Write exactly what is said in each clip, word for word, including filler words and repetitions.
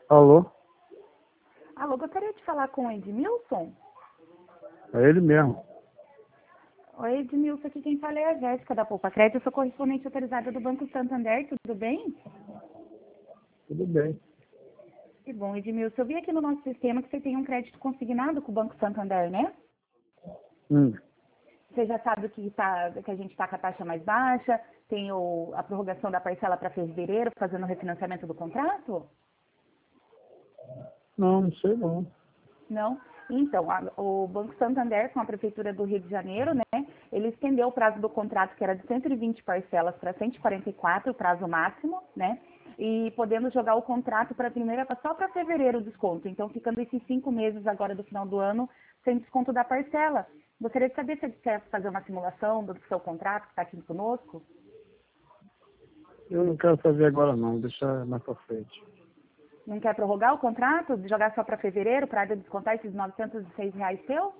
Alô? Alô, gostaria de falar com o Edmilson? É ele mesmo. Oi, Edmilson, aqui quem fala é a Jéssica da Poupa Crédito, eu sou correspondente autorizada do Banco Santander, tudo bem? Tudo bem. Que bom, Edmilson, eu vi aqui no nosso sistema que você tem um crédito consignado com o Banco Santander, né? Hum. Você já sabe que, tá, que a gente está com a taxa mais baixa, tem o, a prorrogação da parcela para fevereiro, fazendo o refinanciamento do contrato? Não, não sei não. Não? Então, a- o Banco Santander, com a Prefeitura do Rio de Janeiro, né, ele estendeu o prazo do contrato, que era de cento e vinte parcelas, para cento e quarenta e quatro, o prazo máximo, né, e podendo jogar o contrato para a primeira, só para fevereiro o desconto. Então, ficando esses cinco meses agora do final do ano, sem desconto da parcela. Gostaria de saber se você quer fazer uma simulação do seu contrato, que está aqui conosco. Eu não quero fazer agora não, deixar mais pra frente. Não quer prorrogar o contrato, jogar só para fevereiro, para descontar esses novecentos e seis reais seu?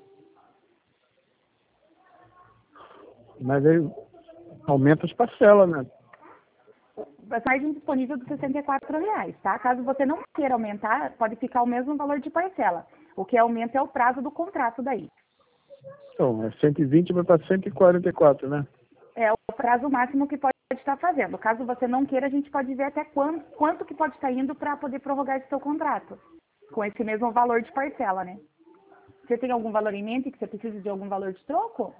Mas aí aumenta as parcelas, né? A margem disponível de sessenta e quatro reais, tá? Caso você não queira aumentar, pode ficar o mesmo valor de parcela. O que aumenta é o prazo do contrato daí. Então, é cento e vinte vai para cento e quarenta e quatro, né? É o prazo máximo que pode estar fazendo. Caso você não queira, a gente pode ver até quanto, quanto que pode estar indo para poder prorrogar esse seu contrato. Com esse mesmo valor de parcela, né? Você tem algum valor em mente que você precisa de algum valor de troco?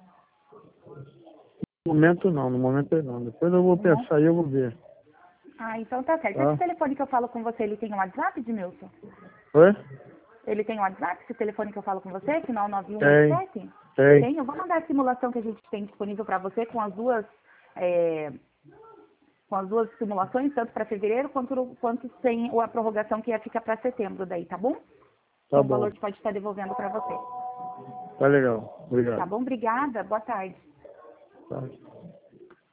No momento não, no momento não. Depois eu vou Não? pensar e eu vou ver. Ah, então tá certo. Tá? Esse telefone que eu falo com você, ele tem um WhatsApp, Edmilson? Oi? Ele tem um WhatsApp, esse telefone que eu falo com você, final nove um oito Tem, sete? tem. Tem, eu vou mandar a simulação que a gente tem disponível para você com as duas, é, com as duas simulações, tanto para fevereiro quanto, quanto tem a prorrogação que ia ficar para setembro daí, tá bom? Tá Com o bom. valor que pode estar devolvendo para você. Tá legal. Tá Obrigado. bom? Obrigada, boa tarde. Tá.